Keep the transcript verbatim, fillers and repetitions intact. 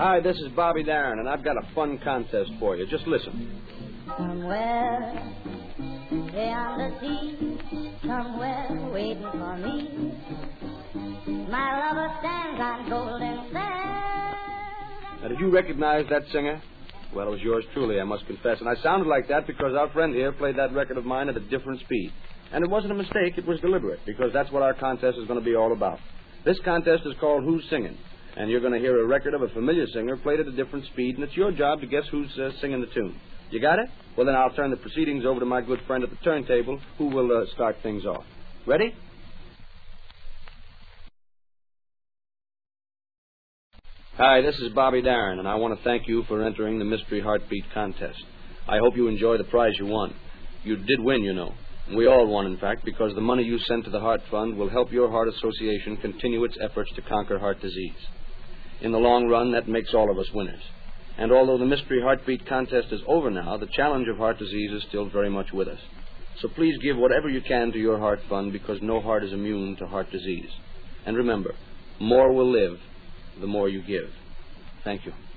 Hi, this is Bobby Darin, and I've got a fun contest for you. Just listen. Somewhere beyond the sea, somewhere waiting for me, my lover stands on golden sands. Now, did you recognize that singer? Well, it was yours truly, I must confess. And I sounded like that because our friend here played that record of mine at a different speed. And it wasn't a mistake, it was deliberate, because that's what our contest is going to be all about. This contest is called Who's Singing? And you're going to hear a record of a familiar singer played at a different speed, and it's your job to guess who's uh, singing the tune. You got it? Well, then I'll turn the proceedings over to my good friend at the turntable, who will uh, start things off. Ready? Hi, this is Bobby Darin, and I want to thank you for entering the Mystery Heartbeat contest. I hope you enjoy the prize you won. You did win, you know. We all won, in fact, because the money you sent to the Heart Fund will help your Heart Association continue its efforts to conquer heart disease. In the long run, that makes all of us winners. And although the Mystery Heartbeat contest is over now, the challenge of heart disease is still very much with us. So please give whatever you can to your Heart Fund, because no heart is immune to heart disease. And remember, more will live the more you give. Thank you.